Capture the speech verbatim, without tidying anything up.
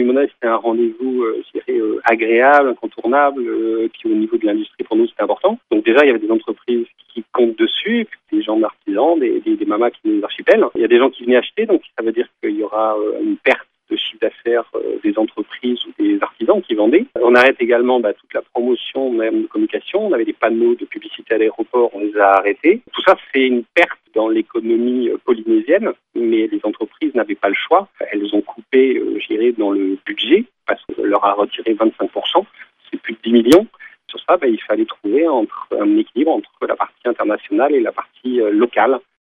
limonade, c'était un rendez-vous, euh, je dirais, euh, agréable, incontournable. Euh, puis au niveau de l'industrie, pour nous, c'était important. Donc déjà, il y avait des entreprises qui comptent dessus, puis des gens d'artisans, des, des, des mamas qui venaient des archipels. Il y a des gens qui venaient acheter, donc ça veut dire qu'il y aura euh, une perte de chiffre d'affaires euh, des entreprises ou des artisans qui vendaient. On arrête également bah, toute la promotion même de communication. On avait des panneaux de publicité à l'aéroport, on les a arrêtés. Tout ça, c'est une perte dans l'économie euh, polynésienne, mais les entreprises n'avaient pas le choix. Elles ont coupé, euh, je dirais, dans le budget, parce qu'on leur a retiré vingt-cinq pour cent, c'est plus de dix millions. Sur ça, bah, il fallait trouver entre, un équilibre entre la partie internationale et la partie euh, locale.